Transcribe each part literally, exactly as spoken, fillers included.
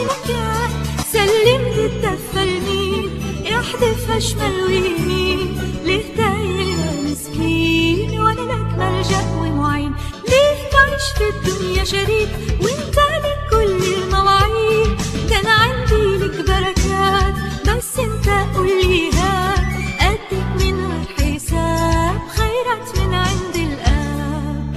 مكان، سلمت الدفة لمين يحدفها شمال ويمين. ليه تايه مسكين وانا لك ملجأ ومعين؟ ليه تعيش في الدنيا شريك وانت لك كل المواعيد؟ كان عندي لك بركات بس انت قوليها، اديك من غير حساب خيرات من عند الآب.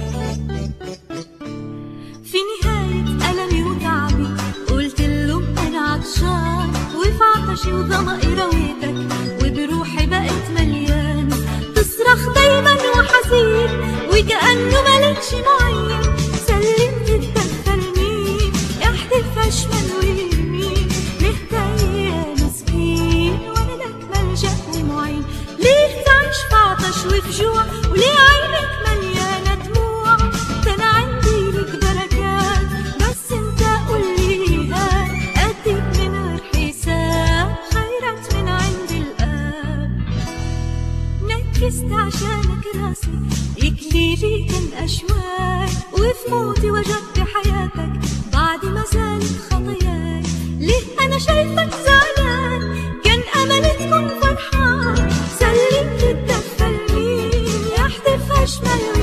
في نهاية ألمي وتعبي قلت لهم أنا عطشان، وفي عطشي وظمئي رويتك وبروحي بقيت مليان. تصرخ دايما وحزين وكأنه ملكش معين، سلمت الدفة لمين يحدفها شمال ويمين. ليه تايه مسكين وانا لك ملجأ ومعين؟ ليه تعيش في عطش وفي جوع وليه عينك مليانة دموع؟ كان عندي لك بركات بس انت قوليها، اديك من غير حساب خيرات من عند الآب. نكست عشانك راسي إكليلي كان أشواك، وفي موتي وجدت حياتك بعد ما زالت خطاياي. ليه أنا شايفك زعلان كان أملي تكون فرحان؟ سلمت الدفة لمين يحدفها شمال